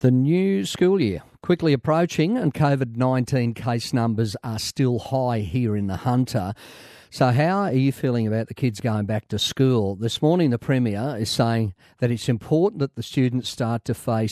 The new school year quickly approaching and COVID-19 case numbers are still high here in the Hunter. So how are you feeling about the kids going back to school? This morning the Premier is saying that it's important that the students start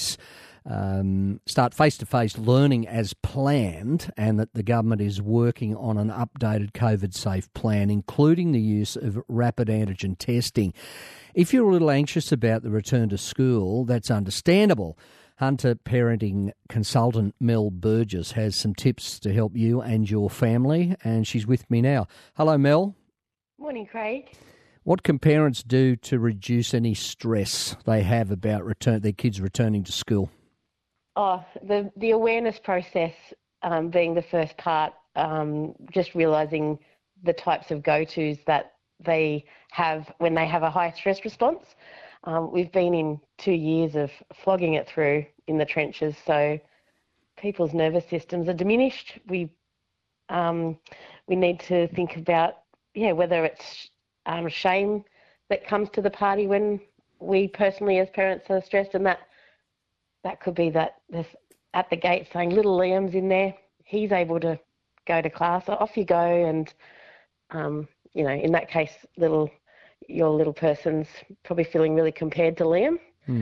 face-to-face learning as planned, and that the government is working on an updated COVID-safe plan, including the use of rapid antigen testing. If you're a little anxious about the return to school, that's understandable. Hunter parenting consultant Mel Burgess has some tips to help you and your family, and she's with me now. Hello, Mel. Morning, Craig. What can parents do to reduce any stress they have about their kids returning to school? Oh, the awareness process being the first part, just realising the types of go-tos that they have when they have a high stress response. We've been in 2 years of flogging it through in the trenches, so people's nervous systems are diminished. We need to think about, whether it's shame that comes to the party when we personally as parents are stressed, and that could be that there's at the gate saying, little Liam's in there, he's able to go to class, off you go, and, in that case, your little person's probably feeling really compared to Liam.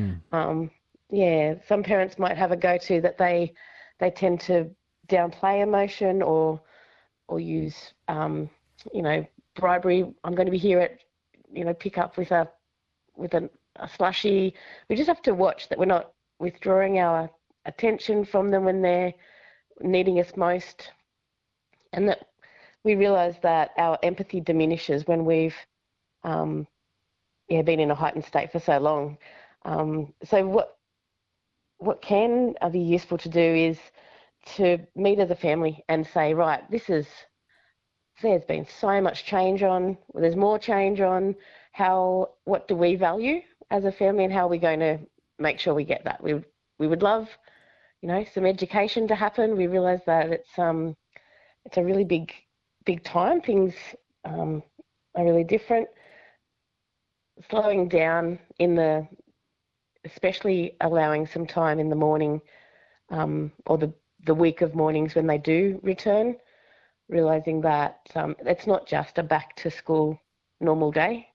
Some parents might have a go-to that they tend to downplay emotion or use, bribery. I'm going to be here at, pick up with a slushie. We just have to watch that we're not withdrawing our attention from them when they're needing us most, and that we realise that our empathy diminishes when we've been in a heightened state for so long. So what can be useful to do is to meet as a family and say, right, there's been so much change on, there's more change on, what do we value as a family, and how are we going to make sure we get that? We would love, some education to happen. We realise that it's a really big time. Things are really different. Slowing down especially allowing some time in the morning, or the week of mornings when they do return, realising that it's not just a back to school normal day.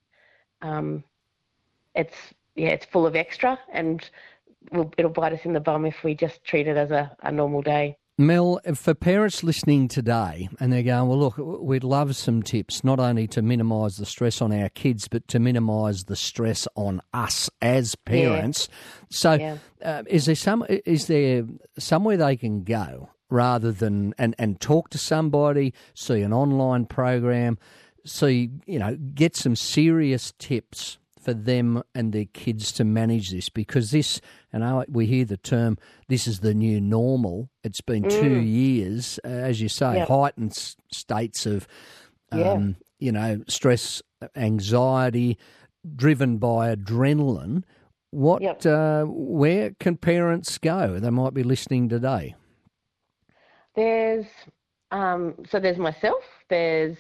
It's full of extra, and it'll bite us in the bum if we just treat it as a normal day. Mel, for parents listening today and they're going, well, look, we'd love some tips, not only to minimise the stress on our kids, but to minimise the stress on us as parents. Yeah. So is there somewhere they can go rather than and talk to somebody, see an online program, get some serious tips for them and their kids to manage this? Because this, we hear the term, this is the new normal. It's been 2 years, as you say, heightened states of, stress, anxiety, driven by adrenaline. Where can parents go? They might be listening today. There's myself, there's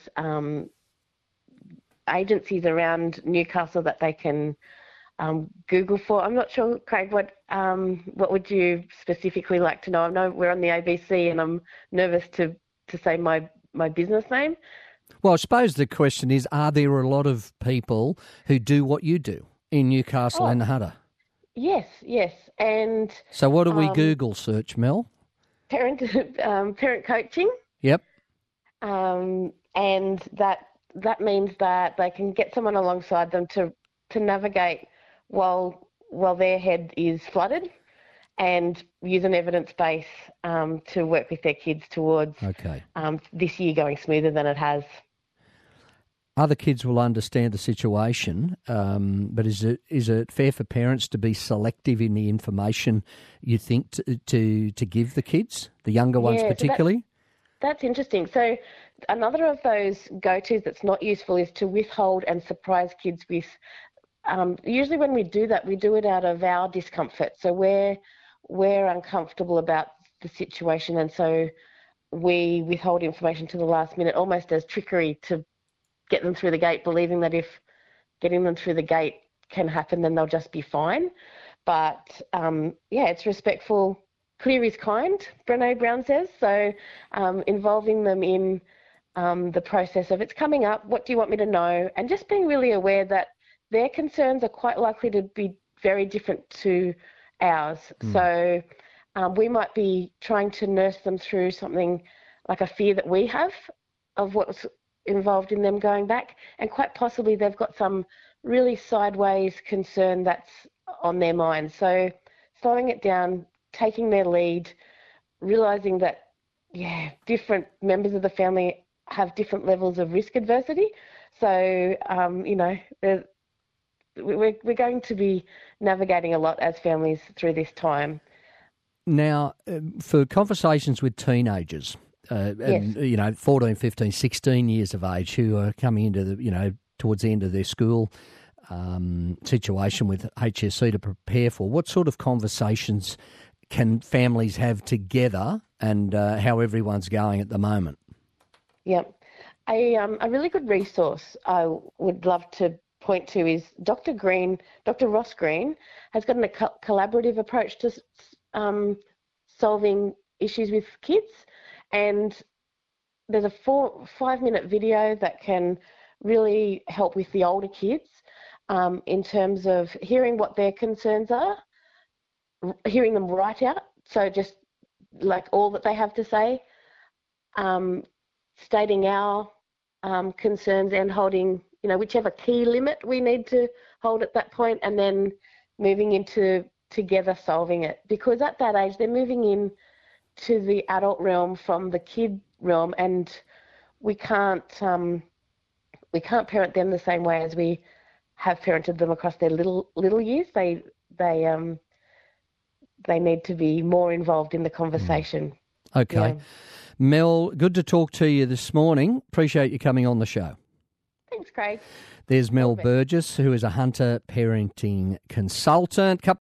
agencies around Newcastle that they can Google for. I'm not sure, Craig, what would you specifically like to know? I know we're on the ABC and I'm nervous to say my business name. Well, I suppose the question is, are there a lot of people who do what you do in Newcastle and the Hunter? Yes. And so what do we Google search, Mel? Parent coaching. Yep. And that means that they can get someone alongside them to navigate while their head is flooded, and use an evidence base to work with their kids towards this year going smoother than it has. Other kids will understand the situation, but is it fair for parents to be selective in the information you think to give the kids, the younger ones particularly? That's interesting. So another of those go-tos that's not useful is to withhold and surprise kids with, usually when we do that, we do it out of our discomfort. So we're uncomfortable about the situation, and so we withhold information to the last minute, almost as trickery to get them through the gate, believing that if getting them through the gate can happen, then they'll just be fine. But it's respectful. Clear is kind, Brené Brown says. So involving them in the process of it's coming up, what do you want me to know? And just being really aware that their concerns are quite likely to be very different to ours. So we might be trying to nurse them through something like a fear that we have of what's involved in them going back, and quite possibly they've got some really sideways concern that's on their mind. So slowing it down, taking their lead, realising that, different members of the family have different levels of risk adversity. So, we're going to be navigating a lot as families through this time. Now, for conversations with teenagers, and, 14, 15, 16 years of age who are coming into towards the end of their school situation with HSC to prepare for, what sort of conversations can families have together, and how everyone's going at the moment? Yeah, a really good resource I would love to point to is Dr. Ross Green has got a collaborative approach to solving issues with kids, and there's a 5-minute video that can really help with the older kids in terms of hearing what their concerns are, hearing them write out, so just like all that they have to say, stating our concerns and holding, whichever key limit we need to hold at that point, and then moving into together solving it. Because at that age, they're moving in to the adult realm from the kid realm, and we can't parent them the same way as we have parented them across their little years. They need to be more involved in the conversation. Okay. Yeah. Mel, good to talk to you this morning. Appreciate you coming on the show. Thanks, Craig. There's Mel Burgess, who is a Hunter parenting consultant.